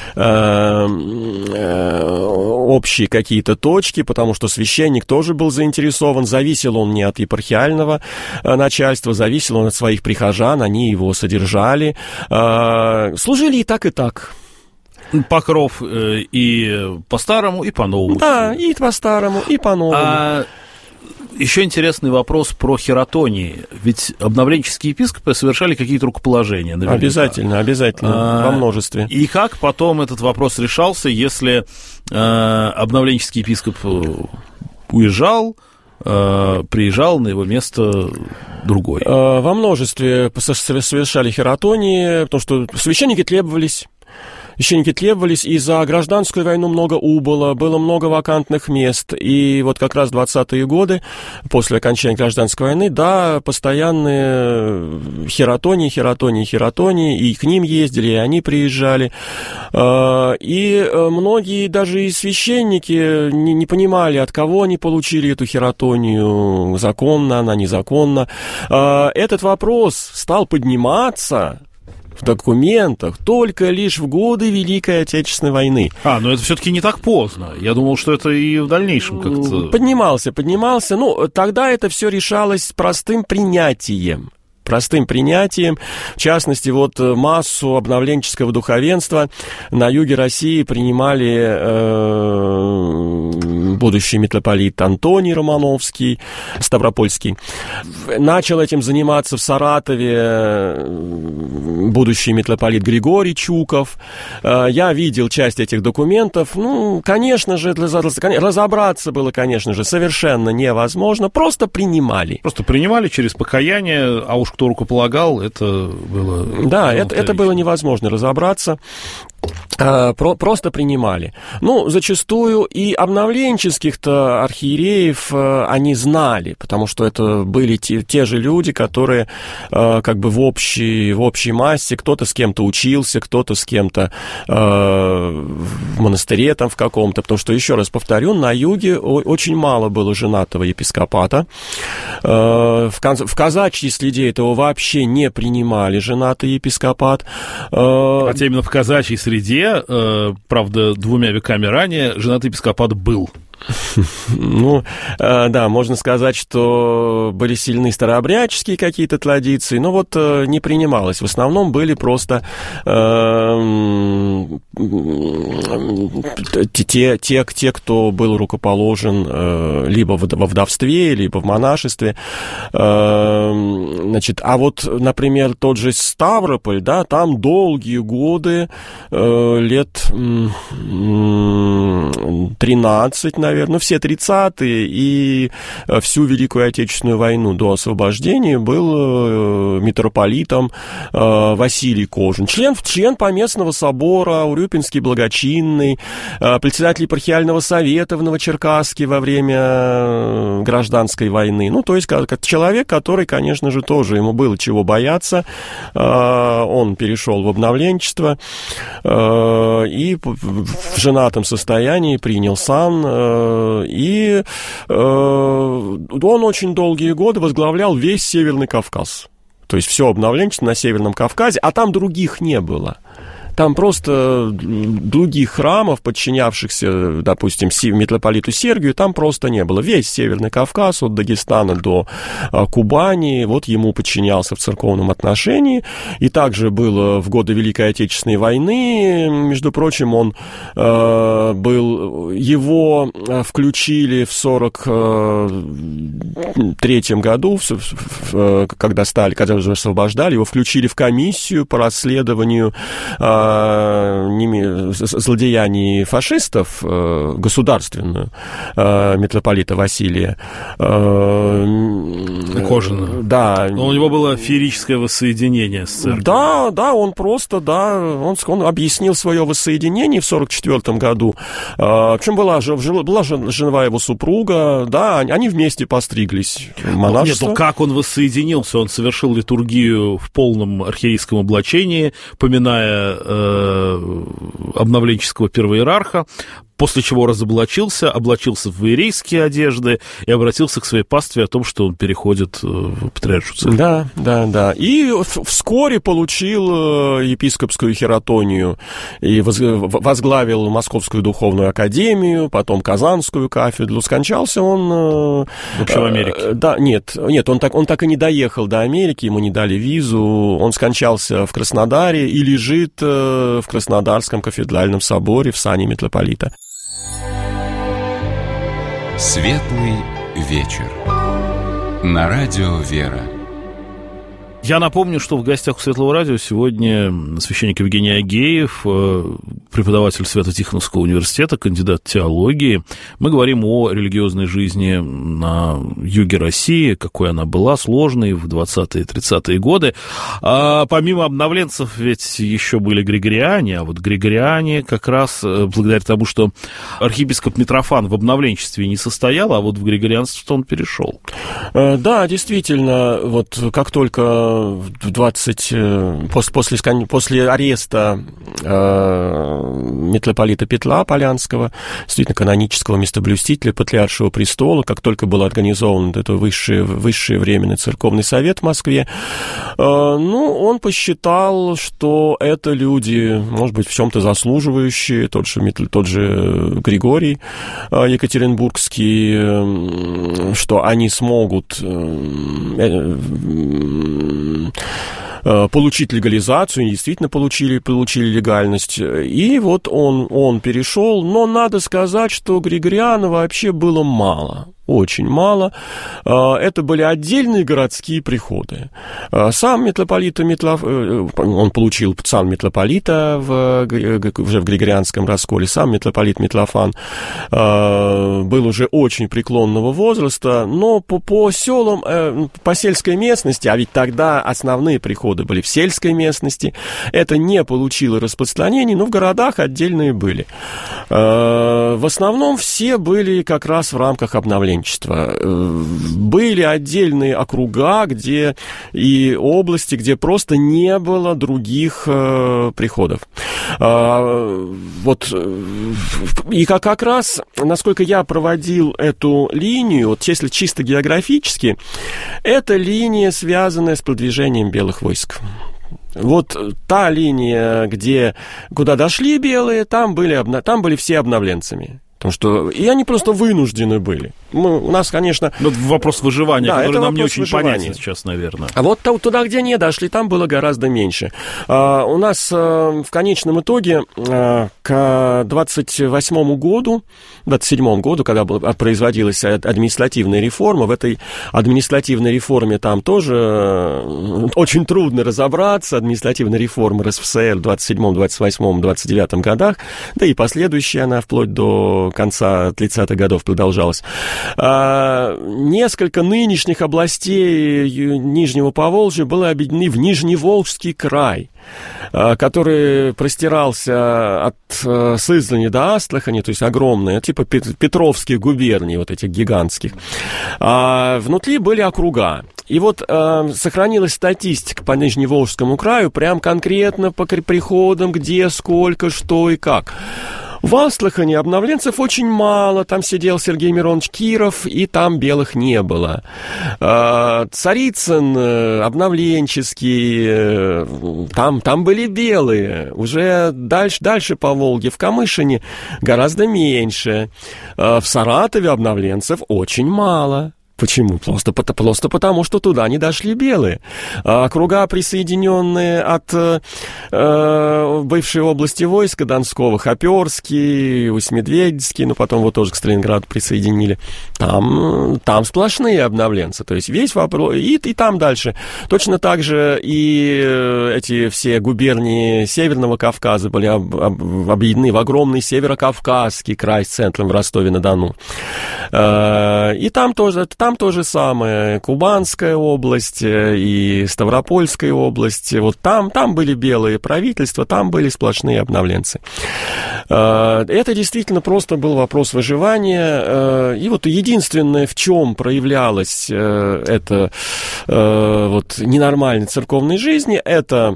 какие-то точки, потому что священник тоже был заинтересован, зависел он не от епархиального начальства, зависел он от своих прихожан, они его содержали, служили и так, и так.
Покров и по-старому, и по-новому.
Да, и по-старому, и по-новому.
Еще интересный вопрос про хератонии. Ведь обновленческие епископы совершали какие-то рукоположения. Наверняка.
Обязательно, во множестве.
И как потом этот вопрос решался, если обновленческий епископ уезжал, приезжал на его место другой?
Во множестве совершали хератонии, потому что священники требовались, и за гражданскую войну много убыло, было много вакантных мест, и вот как раз 20-е годы, после окончания гражданской войны, да, постоянные хератонии, и к ним ездили, и они приезжали, и многие даже и священники не понимали, от кого они получили эту хератонию, законно она, незаконно. Этот вопрос стал подниматься в документах только лишь в годы Великой Отечественной войны.
Но это все-таки не так поздно. Я думал, что это и в дальнейшем как-то...
Поднимался. Тогда это все решалось простым принятием. В частности, массу обновленческого духовенства на юге России принимали будущий митрополит Антоний Романовский, Ставропольский. Начал этим заниматься в Саратове будущий митрополит Григорий Чуков. Я видел часть этих документов. Конечно же, разобраться было, конечно же, совершенно невозможно. Просто принимали.
Через покаяние, а уж кто рукополагал, это было...
Да, это было невозможно разобраться. Просто принимали. Зачастую и обновленческих-то архиереев они знали, потому что это были те же люди, которые в общей массе, кто-то с кем-то учился, кто-то с кем-то в монастыре там в каком-то, потому что, еще раз повторю, на юге очень мало было женатого епископата. В казачьей среде этого вообще не принимали женатый епископат.
Хотя именно в казачьей среде, правда, 2 веками ранее, женатый епископат был.
Да, можно сказать, что были сильны старообрядческие какие-то традиции, но не принималось. В основном были просто те, кто был рукоположен либо во вдовстве, либо в монашестве. Например, тот же Ставрополь, да, там долгие годы, лет 13, наверное, все 30-е и всю Великую Отечественную войну до освобождения был митрополитом Василий Кожин. Член Поместного собора, Урюпинский благочинный, председатель епархиального совета в Новочеркасске во время гражданской войны. То есть, как человек, который, конечно же, тоже ему было чего бояться. Он перешел в обновленчество и в женатом состоянии принял сан. И он очень долгие годы возглавлял весь Северный Кавказ. То есть все обновленчество на Северном Кавказе, а там других не было. Там просто других храмов, подчинявшихся, допустим, митрополиту Сергию, там просто не было. Весь Северный Кавказ, от Дагестана до Кубани, ему подчинялся в церковном отношении. И также было в годы Великой Отечественной войны. Между прочим, его включили в 1943 году, когда уже освобождали, его включили в комиссию по расследованию злодеяний фашистов, государственную, митрополита Василия.
Кожина.
Да.
Но у него было феерическое воссоединение с церковью.
Да, он просто, он объяснил свое воссоединение в 1944 году. Причем была жена его супруга, да, они вместе постриглись в монашество.
Нет, как он воссоединился? Он совершил литургию в полном архиерейском облачении, поминая обновленческого первоиерарха, после чего облачился в иерейские одежды и обратился к своей пастве о том, что он переходит в патриаршую церковь.
Да. И вскоре получил епископскую хератонию и возглавил Московскую духовную академию, потом Казанскую кафедру. Скончался он...
Вообще в Америке?
Да, нет, он так и не доехал до Америки, ему не дали визу. Он скончался в Краснодаре и лежит в Краснодарском кафедральном соборе в сане митрополита.
Светлый вечер. На радио «Вера».
Я напомню, что в гостях у Светлого радио сегодня священник Евгений Агеев, преподаватель Свято-Тихоновского университета, кандидат теологии. Мы говорим о религиозной жизни на юге России, какой она была, сложной в 20-е и 30-е годы. А помимо обновленцев ведь еще были григориане, а вот григориане как раз благодаря тому, что архиепископ Митрофан в обновленчестве не состоял, а вот в григорианство он перешел.
Да, действительно, вот как только после ареста митрополита Петра Полянского, действительно канонического местоблюстителя Патриаршего престола, как только был организован этот высший временный церковный совет в Москве, он посчитал, что это люди, может быть, в чем-то заслуживающие, тот же Григорий Екатеринбургский, что они смогут получить легализацию, и действительно получили легальность. И вот он перешел, но надо сказать, что григориан вообще было мало. Очень мало. Это были отдельные городские приходы. Сам митрополит он получил сан митрополита уже в Григорианском расколе. Сам митрополит Митрофан был уже очень преклонного возраста, но по селам, по сельской местности, а ведь тогда основные приходы были в сельской местности, это не получило распространения, но в городах отдельные были. В основном все были как раз в рамках обновления. Были отдельные округа, и области, где просто не было других приходов. И как раз, насколько я проводил эту линию, вот если чисто географически, это линия, связанная с продвижением белых войск. Вот та линия, куда дошли белые, там были все обновленцами. Потому что и они просто вынуждены были. У нас, конечно...
Но вопрос выживания, да, который нам не очень понятен сейчас, наверное.
А вот туда, где не дошли, там было гораздо меньше. У нас в конечном итоге к 27-му году, когда производилась административная реформа, в этой административной реформе там тоже очень трудно разобраться. Административная реформа РСФСР в 27-м, 28-м, 29-м годах, да и последующая она вплоть до конца 30-х годов продолжалась. Несколько нынешних областей Нижнего Поволжья было объединены в Нижневолжский край, который простирался от Сызрани до Астрахани, то есть огромные, типа Петровских губерний, вот этих гигантских. Внутри были округа. И вот сохранилась статистика по Нижневолжскому краю, прям конкретно по приходам, где, сколько, что и как. В Астрахани обновленцев очень мало, там сидел Сергей Миронович Киров, и там белых не было. Царицын обновленческий, там были белые, уже дальше по Волге, в Камышине гораздо меньше. В Саратове обновленцев очень мало. Почему? Просто потому, что туда не дошли белые. Округа, присоединенные от бывшей области войска Донского, Хоперский, Усть-Медведецкий, ну, потом вот тоже к Сталинграду присоединили, там сплошные обновленцы. То есть весь вопрос... И там дальше. Точно так же и эти все губернии Северного Кавказа были объединены в огромный Северокавказский край с центром в Ростове-на-Дону. И там то же самое, Кубанская область и Ставропольская область, вот там были белые правительства, там были сплошные обновленцы. Это действительно просто был вопрос выживания, и вот единственное, в чем проявлялась эта вот ненормальной церковной жизни, это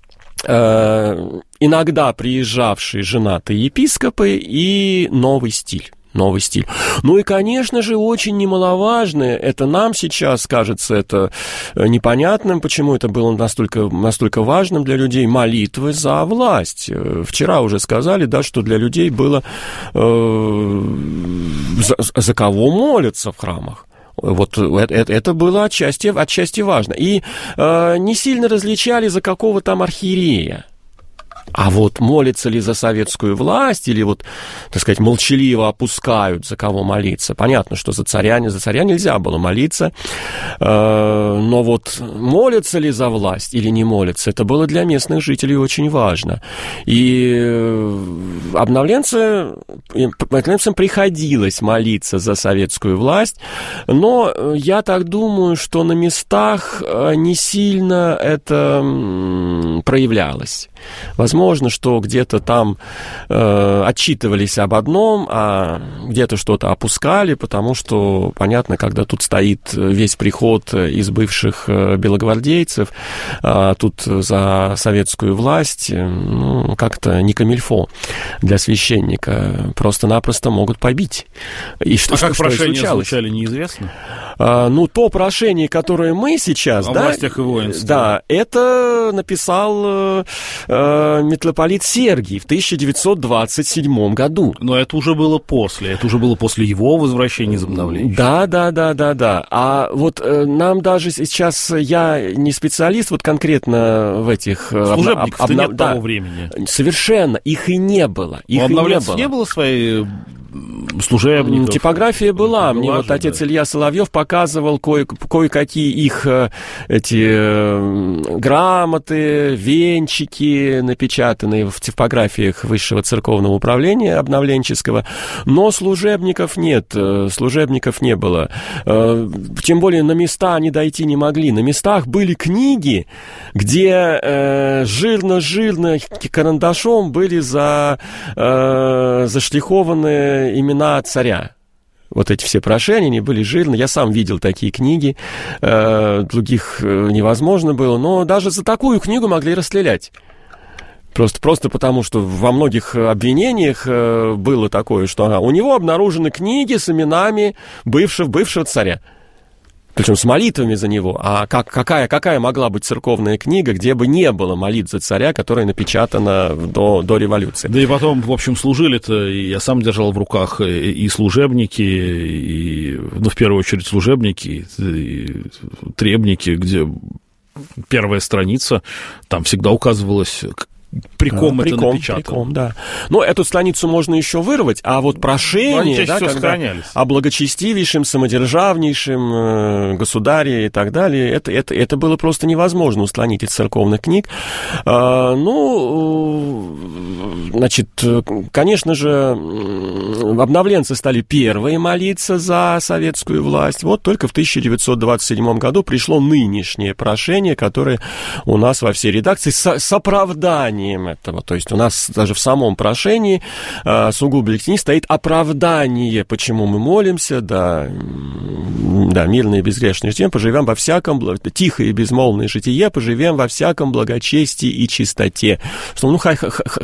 иногда приезжавшие женатые епископы и новый стиль. Ну и, конечно же, очень немаловажное, это нам сейчас кажется это непонятным, почему это было настолько важным для людей, молитвы за власть. Вчера уже сказали, да, что для людей было за кого молятся в храмах. Вот это было отчасти важно. И не сильно различали, за какого там архиерея. А вот молятся ли за советскую власть, или вот, так сказать, молчаливо опускают, за кого молиться. Понятно, что за царя нельзя было молиться, но вот молятся ли за власть или не молятся, это было для местных жителей очень важно. И обновленцам приходилось молиться за советскую власть, но я так думаю, что на местах не сильно это проявлялось. Возможно, что где-то там отчитывались об одном, а где-то что-то опускали, потому что, понятно, когда тут стоит весь приход из бывших белогвардейцев, тут за советскую власть, ну, как-то не камильфо для священника. Просто-напросто могут побить. И
как прошения звучали, неизвестно?
Ну, то прошение, которое мы сейчас...
О властях и воинстве.
Да, это написал митрополит Сергий в 1927 году.
Но это уже было после его возвращения из обновления.
Да. А вот нам даже сейчас, я не специалист вот конкретно в этих...
Служебников-то нет того времени.
Совершенно, их и не было.
У обновленцев не было своей... служебников.
Типография была. Мне вот отец Илья Соловьев показывал кое-какие их эти грамоты, венчики, напечатанные в типографиях Высшего церковного управления обновленческого, но служебников нет, служебников не было. Тем более на места они дойти не могли. На местах были книги, где жирно карандашом были зашлифованы имена царя. Вот эти все прошения, они были жирные. Я сам видел такие книги. Других невозможно было. Но даже за такую книгу могли расстрелять. Просто потому, что во многих обвинениях было такое, что у него обнаружены книги с именами бывшего царя. Причем с молитвами за него. А какая могла быть церковная книга, где бы не было молитв за царя, которая напечатана до революции? Да
и потом, в общем, служили-то, я сам держал в руках и служебники, и, в первую очередь, служебники, и требники, где первая страница, там всегда указывалось... Приком это напечатано.
Да. Но эту страницу можно еще вырвать, а вот прошение, да, когда о благочестивейшем, самодержавнейшем государе и так далее, это было просто невозможно устранить из церковных книг. Значит, конечно же, обновленцы стали первые молиться за советскую власть. Вот только в 1927 году пришло нынешнее прошение, которое у нас во всей редакции с оправданием этого. То есть у нас даже в самом прошении сугубо бюллетени стоит оправдание, почему мы молимся, да, мирное и безгрешное житие, поживем во всяком, тихое и безмолвное житие, поживем во всяком благочестии и чистоте. Что, хотя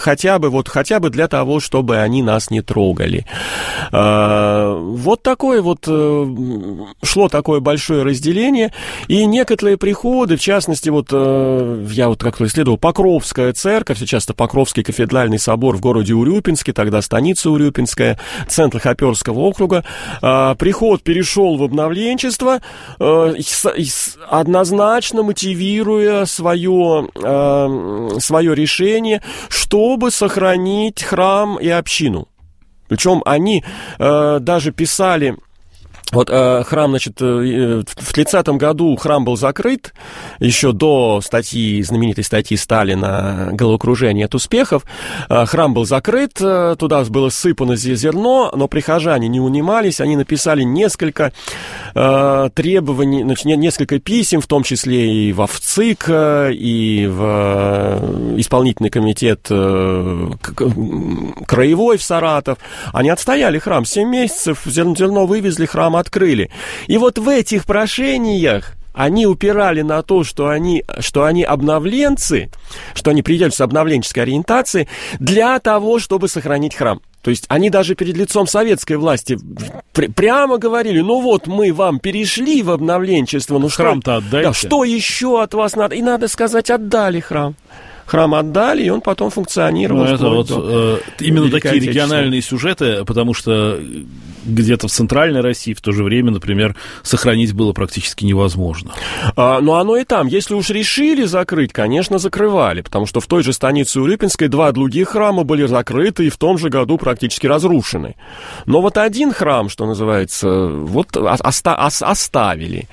хотя бы для того, чтобы они нас не трогали. Вот такое вот шло такое большое разделение, и некоторые приходы, в частности, вот я вот как-то исследовал Покровская церковь, сейчас это Покровский кафедральный собор в городе Урюпинске, тогда станица Урюпинская, центр Хоперского округа, приход перешел в обновленчество, однозначно мотивируя свое решение, чтобы сохранить храм и общину. Причем они даже писали... Вот храм, значит, в 30-м году храм был закрыт, еще до знаменитой статьи Сталина «Головокружение от успехов». Храм был закрыт, туда было сыпано зерно, но прихожане не унимались, они написали несколько требований, значит, несколько писем, в том числе и в ВЦИК, и в исполнительный комитет краевой в Саратов. Они отстояли храм 7 месяцев, зерно вывезли, храм открыли. И вот в этих прошениях они упирали на то, что они обновленцы, что они придерживаются обновленческой ориентации для того, чтобы сохранить храм. То есть они даже перед лицом советской власти прямо говорили: ну вот мы вам перешли в обновленчество, ну
храм-то отдайте.
Да, что еще от вас надо? И надо сказать, отдали храм. Храм отдали, и он потом функционировал.
Это вот именно такие региональные сюжеты, потому что где-то в центральной России в то же время, например, сохранить было практически невозможно.
Но оно и там. Если уж решили закрыть, конечно, закрывали, потому что в той же станице Урюпинской 2 других храма были закрыты и в том же году практически разрушены. Но вот один храм, что называется, вот оставили.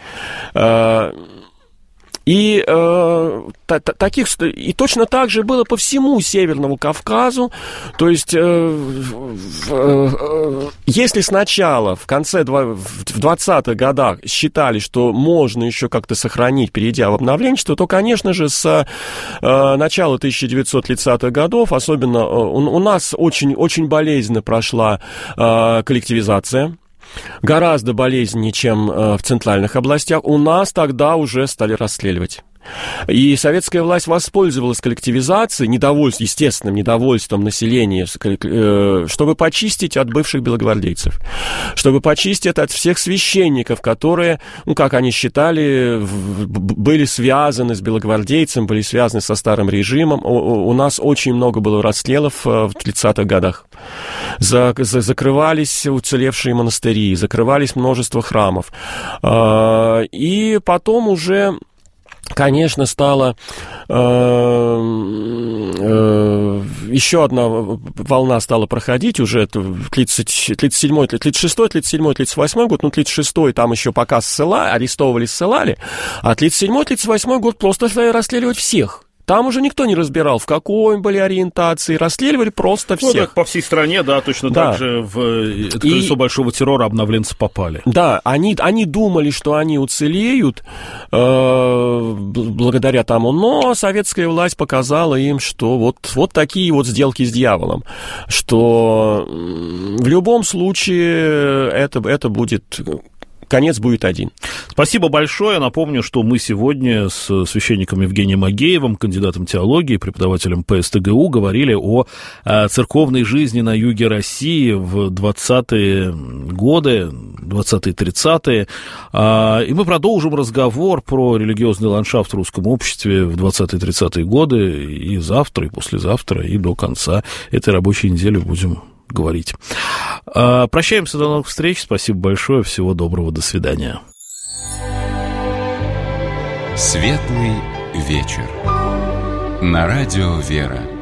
И точно так же было по всему Северному Кавказу. То есть, если сначала, в 20-х годах считали, что можно еще как-то сохранить, перейдя в обновленчество, то, конечно же, с начала 1930-х годов, особенно у нас очень, очень болезненно прошла коллективизация. Гораздо болезненнее, чем в центральных областях. У нас тогда уже стали расстреливать. И советская власть воспользовалась коллективизацией, естественным недовольством населения, чтобы почистить от бывших белогвардейцев, чтобы почистить от всех священников, которые, как они считали, были связаны с белогвардейцем, были связаны со старым режимом. У нас очень много было расстрелов в 30-х годах. Закрывались уцелевшие монастыри, закрывались множество храмов. И потом уже... Конечно, стала еще одна волна стала проходить, уже 37-й, 36-й, 37-й, 38-й год, 36-й там еще пока арестовывали, ссылали, а 37-й, 38-й год просто стали расстреливать всех. Там уже никто не разбирал, в какой были ориентации, расстреливали просто всех.
Так по всей стране, да, точно так же в это колесо большого террора обновленцы попали.
Да, они думали, что они уцелеют благодаря тому, но советская власть показала им, что вот такие вот сделки с дьяволом, что в любом случае это будет... Конец будет один.
Спасибо большое. Напомню, что мы сегодня с священником Евгением Агеевым, кандидатом теологии, преподавателем ПСТГУ, говорили о церковной жизни на юге России в 20-е годы, 20-е, 30-е. И мы продолжим разговор про религиозный ландшафт в русском обществе в 20-е, 30-е годы и завтра, и послезавтра, и до конца этой рабочей недели будем говорить. Прощаемся, до новых встреч. Спасибо большое. Всего доброго. До свидания.
Светлый вечер. На радио «Вера».